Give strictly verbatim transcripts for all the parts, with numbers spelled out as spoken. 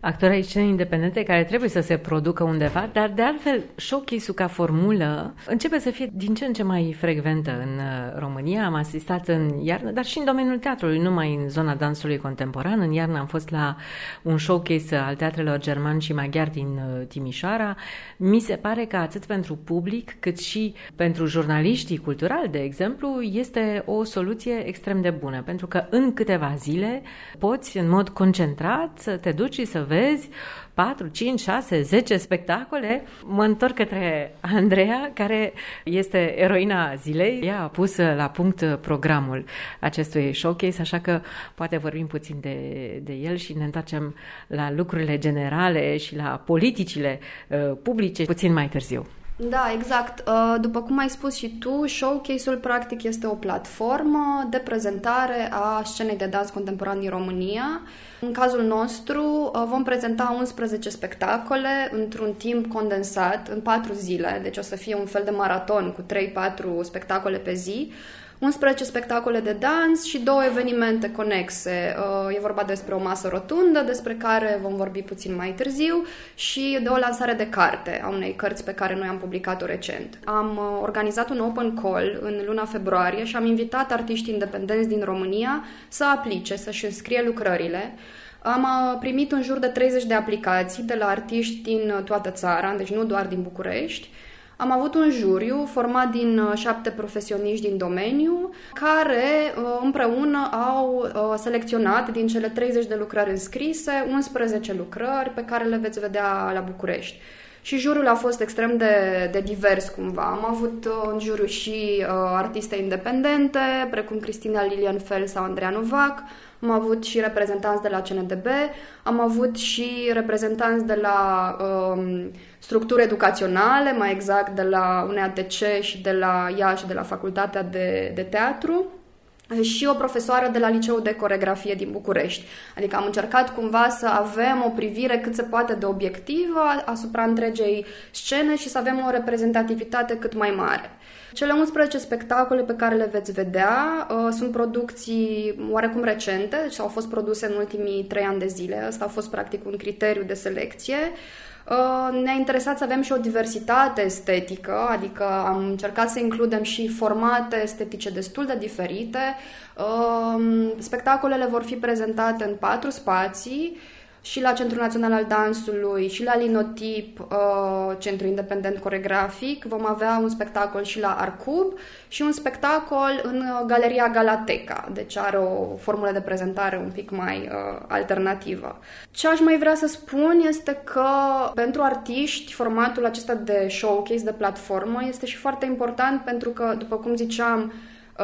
actori ai scenei independente care trebuie să se producă undeva, dar de altfel showcase-ul ca formulă începe să fie din ce în ce mai frecventă în România. Am asistat în iarnă, dar și în domeniul teatrului, numai în zona dansului contemporan. În iarnă am fost la un showcase al teatrelor german și maghiar din Timișoara. Mi se pare că atât pentru public cât și pentru jurnaliștii culturali, de exemplu, este o soluție extrem de bună, pentru că în câteva zile poți în mod concentrat să te duci și să vezi patru, cinci, șase, zece spectacole. Mă întorc către Andreea, care este eroina zilei. Ea a pus la punct programul acestui showcase, așa că poate vorbim puțin de, de el și ne întoarcem la lucrurile generale și la politicile uh, publice puțin mai târziu. Da, exact. După cum ai spus și tu, showcase-ul practic este o platformă de prezentare a scenei de dans contemporan din România. În cazul nostru vom prezenta unsprezece spectacole într-un timp condensat, în patru zile, deci o să fie un fel de maraton cu trei patru spectacole pe zi, unsprezece spectacole de dans și două evenimente conexe. E vorba despre o masă rotundă, despre care vom vorbi puțin mai târziu, și de o lansare de carte a unei cărți pe care noi am publicat-o recent. Am organizat un open call în luna februarie și am invitat artiști independenți din România să aplice, să-și înscrie lucrările. Am primit în jur de treizeci de aplicații de la artiști din toată țara, deci nu doar din București. Am avut un juriu format din șapte profesioniști din domeniu care împreună au selecționat din cele treizeci de lucrări înscrise unsprezece lucrări pe care le veți vedea la București. Și juriul a fost extrem de, de divers cumva. Am avut în juriu și uh, artiste independente, precum Cristina Lilienfeld sau Andreea Novac. Am avut și reprezentanți de la C N D B, am avut și reprezentanți de la um, structuri educaționale, mai exact de la U N A T C și de la Iași, de la Facultatea de, de Teatru, și o profesoară de la Liceul de Coregrafie din București. Adică am încercat cumva să avem o privire cât se poate de obiectivă asupra întregei scene și să avem o reprezentativitate cât mai mare. Cele unsprezece spectacole pe care le veți vedea uh, sunt producții oarecum recente, deci au fost produse în ultimii trei ani de zile. Ăsta a fost practic un criteriu de selecție. Uh, ne-a interesat să avem și o diversitate estetică, adică am încercat să includem și formate estetice destul de diferite. Uh, spectacolele vor fi prezentate în patru spații, și la Centrul Național al Dansului, și la Linotip, uh, Centru Independent Coregrafic. Vom avea un spectacol și la Arcub și un spectacol în Galeria Galateca, deci are o formulă de prezentare un pic mai uh, alternativă. Ce aș mai vrea să spun este că pentru artiști formatul acesta de showcase, de platformă, este și foarte important pentru că, după cum ziceam,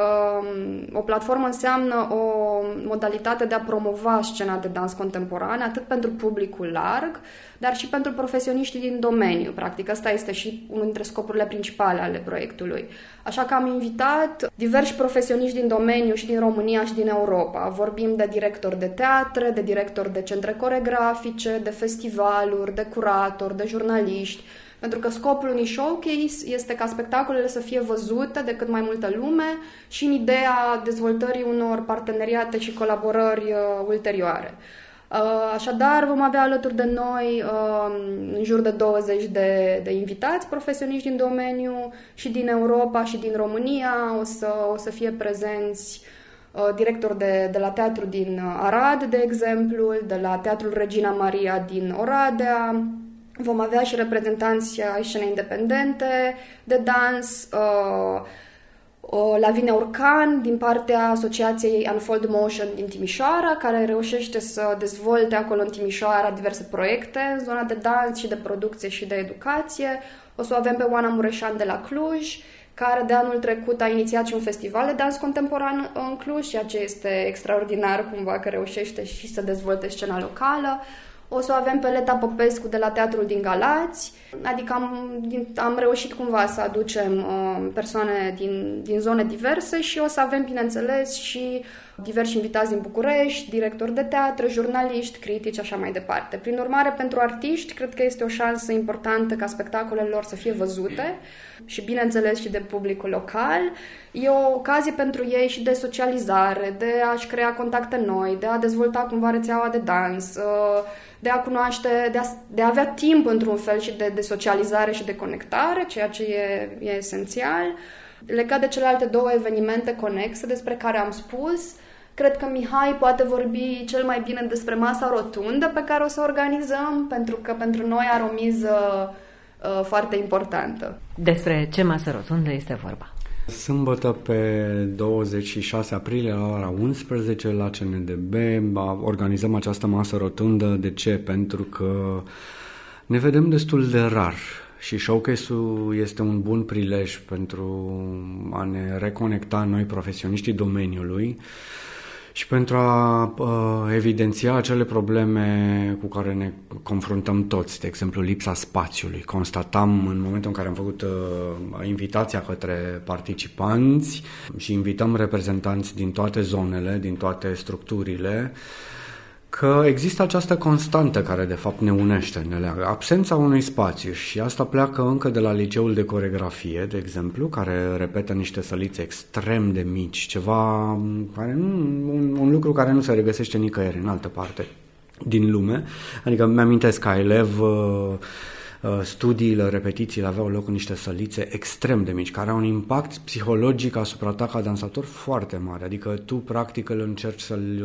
o platformă înseamnă o modalitate de a promova scena de dans contemporan, atât pentru publicul larg, dar și pentru profesioniștii din domeniu. Practic, ăsta este și unul dintre scopurile principale ale proiectului. Așa că am invitat diversi profesioniști din domeniu și din România și din Europa. Vorbim de directori de teatre, de directori de centre coregrafice, de festivaluri, de curatori, de jurnaliști, pentru că scopul unui showcase este ca spectacolele să fie văzute de cât mai multă lume și în ideea dezvoltării unor parteneriate și colaborări uh, ulterioare. Uh, așadar, vom avea alături de noi uh, în jur de douăzeci de, de invitați profesioniști din domeniu și din Europa și din România. O să, o să fie prezenți uh, directori de, de la teatru din Arad, de exemplu, de la Teatrul Regina Maria din Oradea. Vom avea și reprezentanți ai scenei independente de dans, uh, uh, Lavinia Urcan din partea Asociației Unfold Motion din Timișoara, care reușește să dezvolte acolo în Timișoara diverse proiecte în zona de dans și de producție și de educație. O să o avem pe Oana Mureșan de la Cluj, care de anul trecut a inițiat și un festival de dans contemporan în Cluj, ceea ce este extraordinar cumva că reușește și să dezvolte scena locală. O să o avem pe Leta Popescu de la Teatrul din Galați, adică am, am reușit cumva să aducem uh, persoane din, din zone diverse și o să avem, bineînțeles, și diversi invitați din București, directori de teatru, jurnaliști, critici, așa mai departe. Prin urmare, pentru artiști, cred că este o șansă importantă ca spectacolele lor să fie văzute și, bineînțeles, și de publicul local. E o ocazie pentru ei și de socializare, de a-și crea contacte noi, de a dezvolta cumva rețeaua de dans, de a cunoaște, de a, de a avea timp într-un fel și de, de socializare și de conectare, ceea ce e, e esențial. Legat de celelalte două evenimente conexe despre care am spus, cred că Mihai poate vorbi cel mai bine despre masa rotundă pe care o să o organizăm, pentru că pentru noi are o miză uh, foarte importantă. Despre ce masă rotundă este vorba? Sâmbătă pe douăzeci și șase aprilie la ora unsprezece la C N D B organizăm această masă rotundă. De ce? Pentru că ne vedem destul de rar și showcase-ul este un bun prilej pentru a ne reconecta noi profesioniștii domeniului și pentru a uh, evidenția acele probleme cu care ne confruntăm toți, de exemplu lipsa spațiului. Constatam în momentul în care am făcut uh, invitația către participanți și invităm reprezentanți din toate zonele, din toate structurile, că există această constantă care de fapt ne unește, ne leagă. Absența unui spațiu și asta pleacă încă de la liceul de coregrafie, de exemplu, care repetă niște sălițe extrem de mici, ceva care nu, un, un lucru care nu se regăsește nicăieri în altă parte din lume. Adică mi-amintesc ca elev studiile, repetițiile aveau loc în niște sălițe extrem de mici, care au un impact psihologic asupra ta ca dansator foarte mare. Adică tu practic îl încerci să-l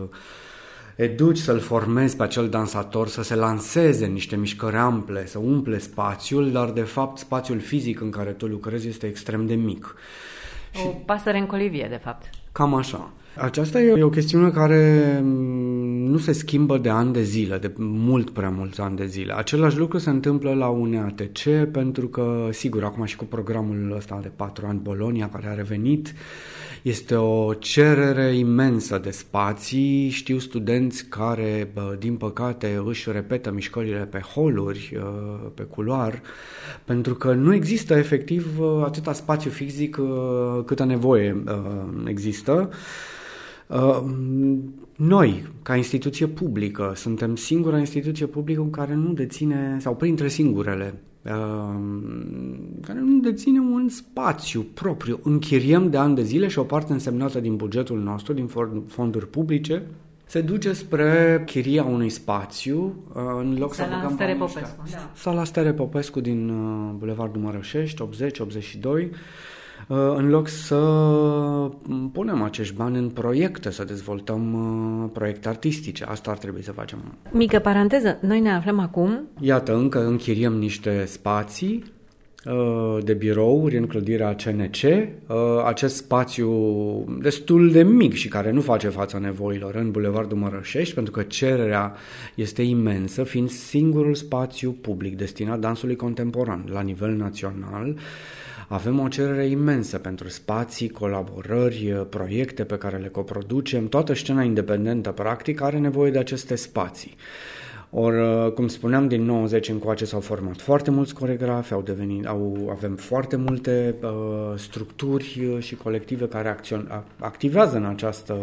educi, să-l formezi pe acel dansator, să se lanseze în niște mișcări ample, să umple spațiul, dar de fapt spațiul fizic în care tu lucrezi este extrem de mic. O și pasăre în colivie, de fapt. Cam așa. Aceasta e o chestiune care nu se schimbă de ani de zile, de mult prea mulți ani de zile. Același lucru se întâmplă la U N A T C, pentru că, sigur, acum și cu programul ăsta de patru ani Bologna, care a revenit, este o cerere imensă de spații. Știu studenți care, din păcate, își repetă mișcările pe holuri, pe culoar, pentru că nu există efectiv atâta spațiu fizic câtă nevoie există. Noi, ca instituție publică, suntem singura instituție publică care nu deține, sau printre singurele, care nu deține un spațiu propriu. Închiriem de ani de zile și o parte însemnată din bugetul nostru, din fonduri publice, se duce spre chiria unui spațiu în loc Sala să băgăm Stere bani Popescu. Da. Sala Stere Popescu din Bulevardul Mărășești, optzeci optzeci și doi, în loc să punem acești bani în proiecte, să dezvoltăm proiecte artistice. Asta ar trebui să facem. Mică paranteză, noi ne aflăm acum... Iată, încă închiriem niște spații de birouri în clădirea C N C, acest spațiu destul de mic și care nu face față nevoilor în Bulevardul Mărășești, pentru că cererea este imensă, fiind singurul spațiu public destinat dansului contemporan la nivel național. Avem o cerere imensă pentru spații, colaborări, proiecte pe care le coproducem. Toată scena independentă, practic, are nevoie de aceste spații. Or, cum spuneam, din nouăzeci încoace s-au format foarte mulți coregrafi, au devenit, au, avem foarte multe uh, structuri și colective care acțion, activează în această,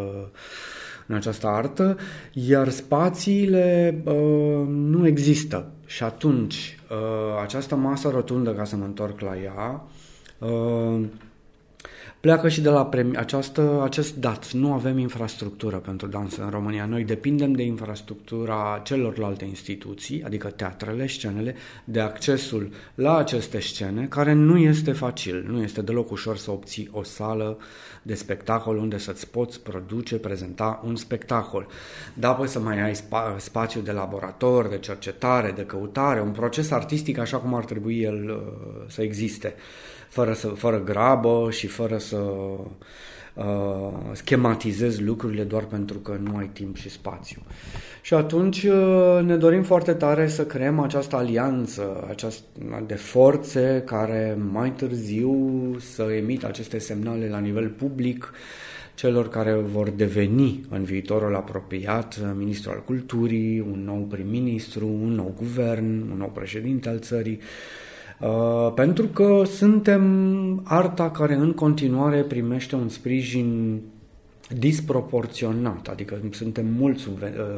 în această artă, iar spațiile uh, nu există. Și atunci, uh, această masă rotundă, ca să mă întorc la ea, uh, pleacă și de la premi- această, acest dat. Nu avem infrastructură pentru dans în România. Noi depindem de infrastructura celorlalte instituții, adică teatrele, scenele, de accesul la aceste scene, care nu este facil. Nu este deloc ușor să obții o sală de spectacol unde să-ți poți produce, prezenta un spectacol. Da, poți să mai ai spa- spațiu de laborator, de cercetare, de căutare, un proces artistic așa cum ar trebui el uh, să existe. Fără, să, fără grabă și fără să uh, schematizezi lucrurile doar pentru că nu ai timp și spațiu. Și atunci uh, ne dorim foarte tare să creăm această alianță această, de forțe care mai târziu să emită aceste semnale la nivel public celor care vor deveni în viitorul apropiat ministrul al culturii, un nou prim-ministru, un nou guvern, un nou președinte al țării. Uh, pentru că suntem arta care în continuare primește un sprijin disproporționat, adică suntem mult sub,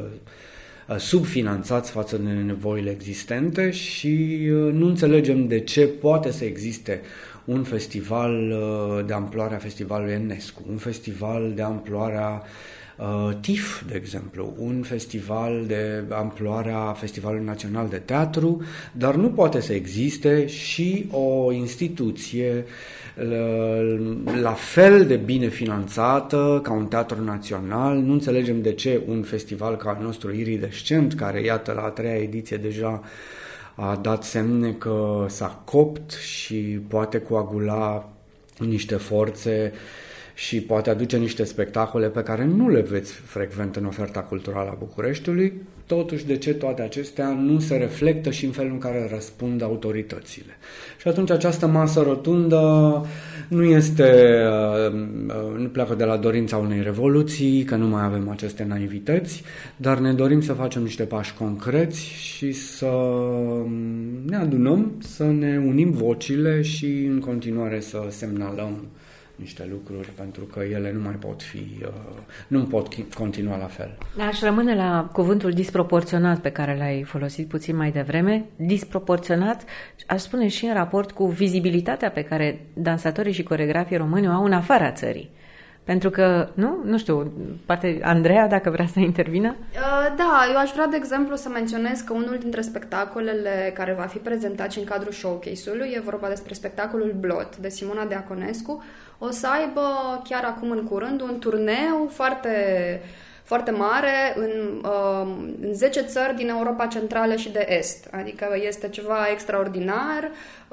subfinanțați față de nevoile existente și nu înțelegem de ce poate să existe un festival de amploarea festivalului Enescu, un festival de amploarea uh, T I F, de exemplu, un festival de amploarea Festivalului Național de Teatru, dar nu poate să existe și o instituție la, la fel de bine finanțată ca un teatru național. Nu înțelegem de ce un festival ca al nostru Iridescent, care iată la a treia ediție deja a dat semne că s-a copt și poate coagula niște forțe și poate aduce niște spectacole pe care nu le veți frecvent în oferta culturală a Bucureștiului. Totuși, de ce toate acestea nu se reflectă și în felul în care răspund autoritățile? Și atunci această masă rotundă nu este, nu pleacă de la dorința unei revoluții, că nu mai avem aceste naivități, dar ne dorim să facem niște pași concreți și să ne adunăm, să ne unim vocile și în continuare să semnalăm niște lucruri, pentru că ele nu mai pot fi, nu pot continua la fel. Aș rămâne la cuvântul disproporționat pe care l-ai folosit puțin mai devreme. Disproporționat, aș spune și în raport cu vizibilitatea pe care dansatorii și coreografii români o au în afara țării. Pentru că, nu? Nu știu, poate Andreea, dacă vrea să intervină? Da, eu aș vrea, de exemplu, să menționez că unul dintre spectacolele care va fi prezentat și în cadrul showcase-ului, e vorba despre spectacolul Blot, de Simona Deaconescu, o să aibă chiar acum în curând un turneu foarte, foarte mare în, în zece țări din Europa Centrală și de Est. Adică este ceva extraordinar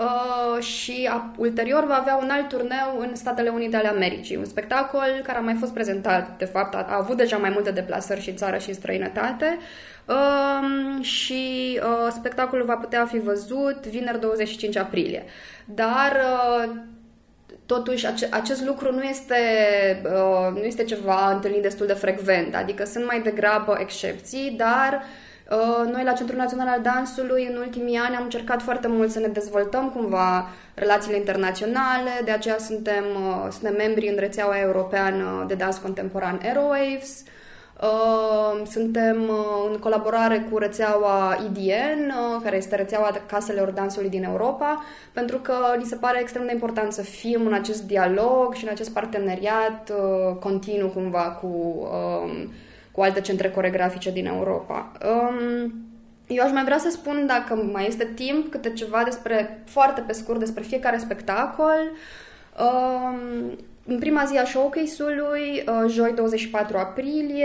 și ulterior va avea un alt turneu în Statele Unite ale Americii. Un spectacol care a mai fost prezentat, de fapt, a avut deja mai multe deplasări și în țară și în străinătate. Uh, și uh, spectacolul va putea fi văzut vineri douăzeci și cinci aprilie. Dar uh, totuși ace- acest lucru nu este, uh, nu este ceva întâlnit destul de frecvent, adică sunt mai degrabă excepții, dar uh, noi la Centrul Național al Dansului în ultimii ani am încercat foarte mult să ne dezvoltăm cumva relațiile internaționale, de aceea suntem, uh, suntem membri în rețeaua europeană de dans contemporan Aerowaves. Uh, suntem uh, în colaborare cu rețeaua I D N, uh, care este rețeaua caselor dansului din Europa, pentru că ni se pare extrem de important să fim în acest dialog și în acest parteneriat uh, continuu cumva cu, uh, cu alte centre coregrafice din Europa. Um, eu aș mai vrea să spun, dacă mai este timp, câte ceva despre, foarte pe scurt, despre fiecare spectacol. Um, În prima zi a showcase-ului, joi douăzeci și patru aprilie,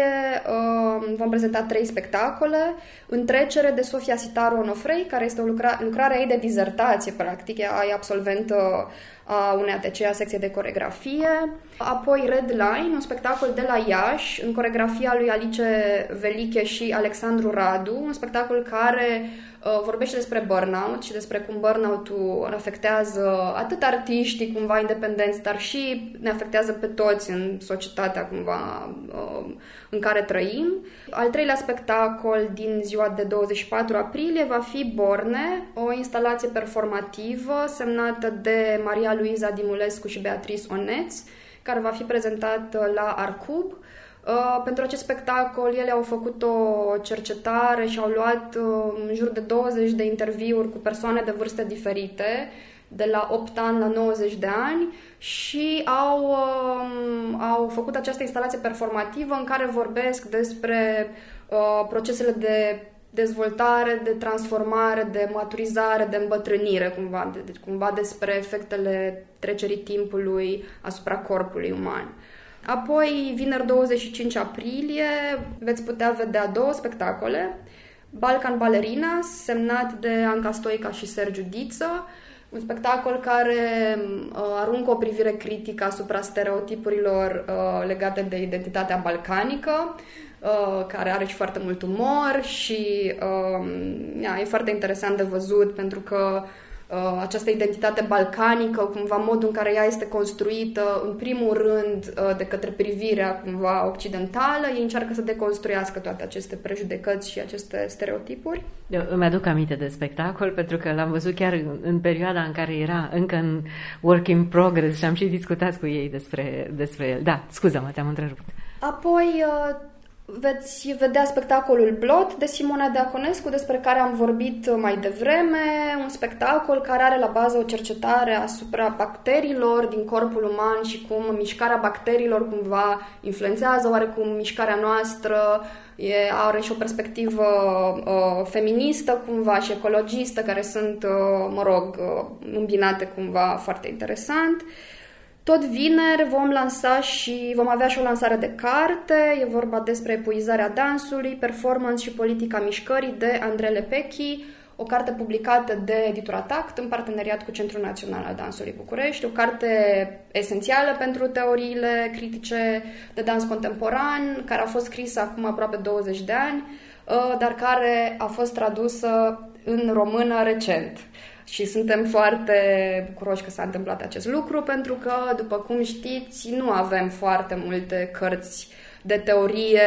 vom prezenta trei spectacole. Întrecere de Sofia Sitaru Onofrei, care este o lucra- lucrare ei de dizertație, practic, ea e absolventă a unei A T C, a secției de coregrafie. Apoi Red Line, un spectacol de la Iași, în coregrafia lui Alice Veliche și Alexandru Radu, un spectacol care uh, vorbește despre burnout și despre cum burnout-ul afectează atât artiștii cumva independenți, dar și ne afectează pe toți în societatea cumva uh, în care trăim. Al treilea spectacol din ziua de douăzeci și patru aprilie va fi Borne, o instalație performativă semnată de Maria Luiza Dimulescu și Beatrice Oneț, care va fi prezentat la Arcub. Uh, pentru acest spectacol ele au făcut o cercetare și au luat uh, în jur de douăzeci de interviuri cu persoane de vârste diferite, de la opt ani la nouăzeci de ani, și au, uh, au făcut această instalație performativă în care vorbesc despre uh, procesele de dezvoltare, de transformare, de maturizare, de îmbătrânire, cumva, de, cumva despre efectele trecerii timpului asupra corpului uman. Apoi, vineri douăzeci și cinci aprilie, veți putea vedea două spectacole. Balkan Ballerina, semnat de Anca Stoica și Sergiu Diță, un spectacol care uh, aruncă o privire critică asupra stereotipurilor uh, legate de identitatea balcanică, uh, care are și foarte mult umor și uh, yeah, e foarte interesant de văzut, pentru că Uh, această identitate balcanică, cumva modul în care ea este construită, în primul rând uh, de către privirea cumva occidentală, ei încearcă să deconstruiască toate aceste prejudecăți și aceste stereotipuri. Eu îmi aduc aminte de spectacol, pentru că l-am văzut chiar în, în perioada în care era încă în work in progress și am și discutat cu ei despre, despre el. Da, scuză-mă, te-am întrerupt. Apoi veți vedea spectacolul Blot de Simona Deaconescu, despre care am vorbit mai devreme, un spectacol care are la bază o cercetare asupra bacteriilor din corpul uman și cum mișcarea bacteriilor cumva influențează oarecum mișcarea noastră. E, are și o perspectivă uh, feministă cumva și ecologistă, care sunt, uh, mă rog, uh, îmbinate cumva foarte interesant. Tot vineri vom lansa și vom avea și o lansare de carte. E vorba despre epuizarea dansului, performance și politica mișcării de Andrei Lepechi, o carte publicată de Editura Tact în parteneriat cu Centrul Național al Dansului București, o carte esențială pentru teoriile critice de dans contemporan, care a fost scrisă acum aproape douăzeci de ani, dar care a fost tradusă în română recent. Și suntem foarte bucuroși că s-a întâmplat acest lucru, pentru că, după cum știți, nu avem foarte multe cărți de teorie,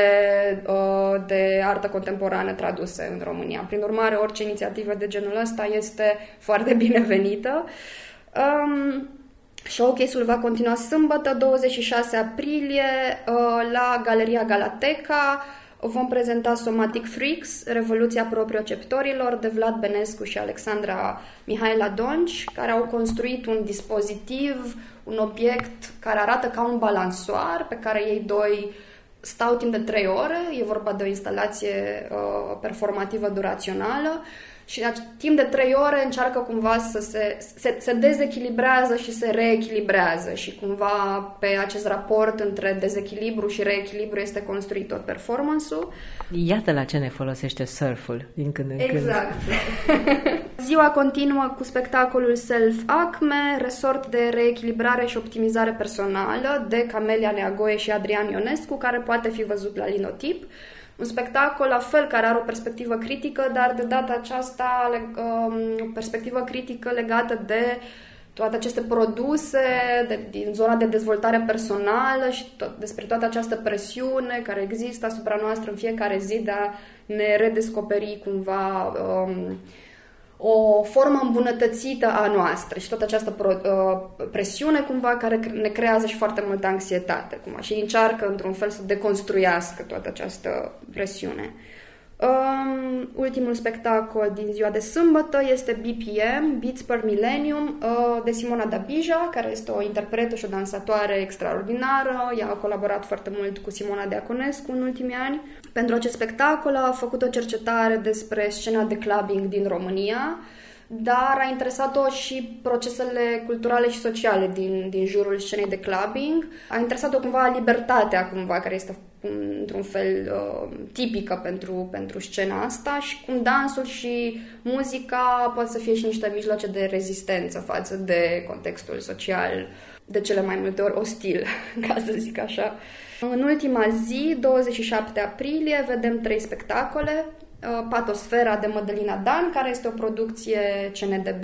de artă contemporană traduse în România. Prin urmare, orice inițiativă de genul ăsta este foarte binevenită. Um, Showcase-ul va continua sâmbătă, douăzeci și șase aprilie, la Galeria Galateca. Vom prezenta Somatic Freaks, Revoluția proprioceptorilor, de Vlad Benescu și Alexandra Mihaela Donci, care au construit un dispozitiv, un obiect care arată ca un balansoar, pe care ei doi stau timp de trei ore. E vorba de o instalație uh, performativă durațională și timp de trei ore încearcă cumva să se, se, se dezechilibrează și se reechilibrează și cumva pe acest raport între dezechilibru și reechilibru este construit tot performance-ul. Iată la ce ne folosește surful din când în când. Exact. Ziua continuă cu spectacolul Self Acme, resort de reechilibrare și optimizare personală de Camelia Neagoe și Adrian Ionescu, care poate fi văzut la Linotip. Un spectacol la fel care are o perspectivă critică, dar de data aceasta o perspectivă critică legată de toate aceste produse de, din zona de dezvoltare personală și tot, despre toată această presiune care există asupra noastră în fiecare zi de a ne redescoperi cumva um, o formă îmbunătățită a noastră și toată această pro, uh, presiune cumva care ne creează și foarte multă anxietate cumva, și încearcă într-un fel să deconstruiască toată această presiune. Um, ultimul spectacol din ziua de sâmbătă este B P M, Beats per Millennium, uh, de Simona Dabija, care este o interpretă și o dansatoare extraordinară. Ea a colaborat foarte mult cu Simona Deaconescu în ultimii ani. Pentru acest spectacol a făcut o cercetare despre scena de clubbing din România, dar a interesat-o și procesele culturale și sociale din, din jurul scenei de clubbing. A interesat-o cumva libertatea, cumva, care este într-un fel uh, tipică pentru, pentru scena asta și cum dansul și muzica pot să fie și niște mijloace de rezistență față de contextul social de cele mai multe ori ostil, ca să zic așa. În ultima zi, douăzeci și șapte aprilie, vedem trei spectacole. Patosfera de Mădălina Dan, care este o producție C N D B,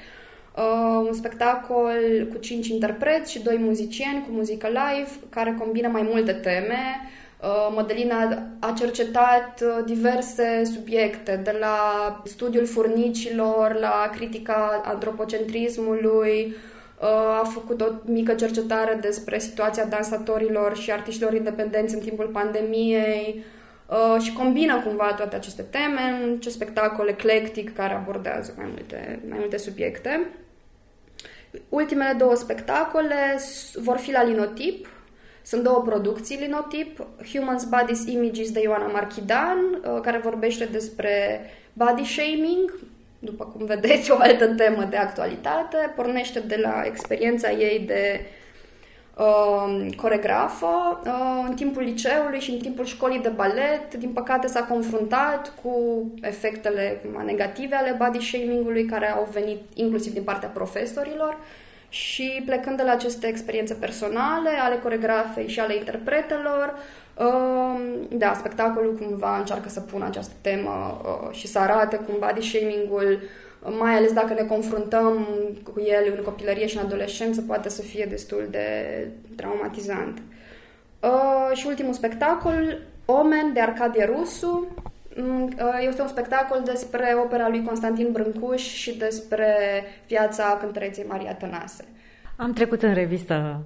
un spectacol cu cinci interpreți și doi muzicieni cu muzică live, care combină mai multe teme. Mădălina a cercetat diverse subiecte, de la studiul furnicilor, la critica antropocentrismului, a făcut o mică cercetare despre situația dansatorilor și artiștilor independenți în timpul pandemiei, Uh, și combină cumva toate aceste teme în acest spectacol eclectic care abordează mai multe, mai multe subiecte. Ultimele două spectacole vor fi la Linotip. Sunt două producții Linotip. Humans, Bodies, Images de Ioana Marchidan, uh, care vorbește despre body shaming, după cum vedeți, o altă temă de actualitate. Pornește de la experiența ei de Uh, coregrafă. Uh, în timpul liceului și în timpul școlii de balet, din păcate s-a confruntat cu efectele negative ale body shaming-ului, care au venit inclusiv din partea profesorilor, și plecând de la aceste experiențe personale ale coregrafei și ale interpretelor, uh, da, spectacolul cumva încearcă să pună această temă uh, și să arate cum body shaming-ul, mai ales dacă ne confruntăm cu el în copilărie și în adolescență, poate să fie destul de traumatizant. Uh, și ultimul spectacol, Omen, de Arcadie Rusu. Uh, este un spectacol despre opera lui Constantin Brâncuș și despre viața cântăreței Maria Tănase. Am trecut în revistă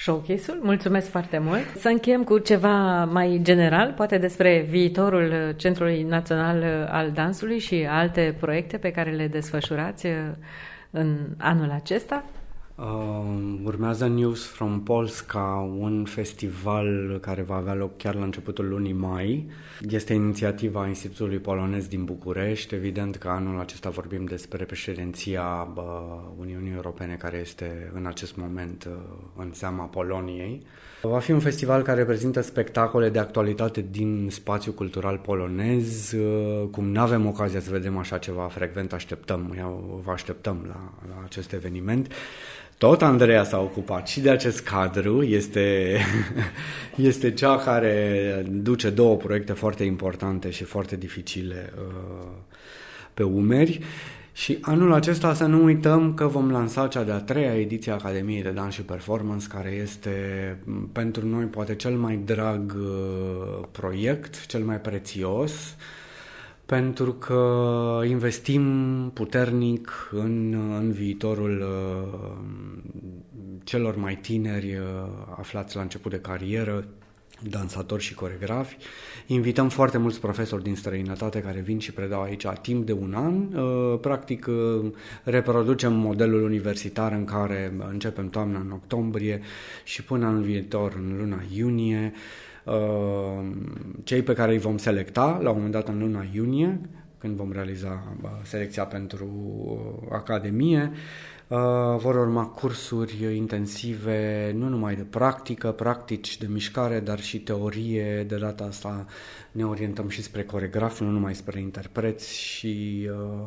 showcase-ul. Mulțumesc foarte mult. Să încheiem cu ceva mai general, poate despre viitorul Centrului Național al Dansului și alte proiecte pe care le desfășurați în anul acesta. Uh, urmează News from Polska, un festival care va avea loc chiar la începutul lunii mai. Este inițiativa Institutului Polonez din București. Evident că anul acesta vorbim despre președinția uh, Uniunii Europene, care este în acest moment uh, în seama Poloniei. Va fi un festival care prezintă spectacole de actualitate din spațiul cultural polonez. Uh, cum nu avem ocazia să vedem așa ceva frecvent, așteptăm, eu vă așteptăm la, la acest eveniment. Tot Andreea s-a ocupat și de acest cadru, este, este cea care duce două proiecte foarte importante și foarte dificile uh, pe umeri. Și anul acesta să nu uităm că vom lansa cea de-a treia ediție a Academiei de Dans și Performance, care este pentru noi poate cel mai drag uh, proiect, cel mai prețios, pentru că investim puternic în, în viitorul uh, celor mai tineri uh, aflați la început de carieră, dansatori și coreografi. Invităm foarte mulți profesori din străinătate care vin și predau aici timp de un an. Uh, practic uh, reproducem modelul universitar în care începem toamna în octombrie și până anul viitor în luna iunie. Cei pe care îi vom selecta la un moment dat în luna iunie, când vom realiza selecția pentru Academie, vor urma cursuri intensive, nu numai de practică, practici de mișcare, dar și teorie. De data asta ne orientăm și spre coreografi, nu numai spre interpreți și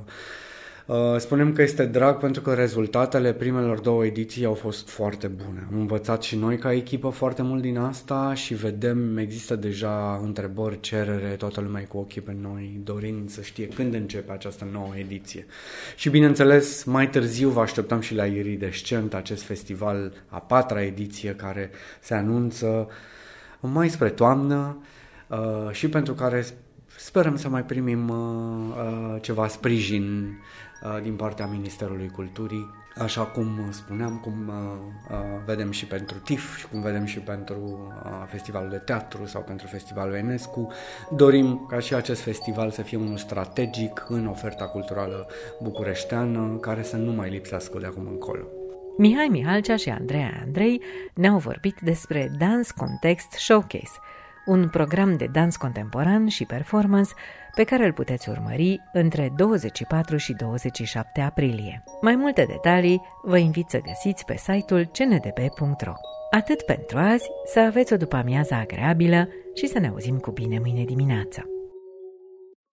spunem că este drag pentru că rezultatele primelor două ediții au fost foarte bune. Am învățat și noi ca echipă foarte mult din asta și vedem, există deja întrebări, cerere, toată lumea e cu ochii pe noi, dorind să știe când începe această nouă ediție. Și bineînțeles, mai târziu vă așteptăm și la Iridescent, acest festival, a patra ediție, care se anunță mai spre toamnă și pentru care sperăm să mai primim ceva sprijin din partea Ministerului Culturii, așa cum spuneam, cum uh, vedem și pentru T I F și cum vedem și pentru uh, Festivalul de Teatru sau pentru Festivalul Enescu. Dorim ca și acest festival să fie unul strategic în oferta culturală bucureșteană, care să nu mai lipsească de acum încolo. Mihai Mihalcea și Andreea Andrei ne-au vorbit despre Dance Context Showcase, un program de dans contemporan și performance pe care îl puteți urmări între douăzeci și patru și douăzeci și șapte aprilie. Mai multe detalii vă invit să găsiți pe site-ul c n d b punct r o. Atât pentru azi, să aveți o după-amiază agreabilă și să ne auzim cu bine mâine dimineață.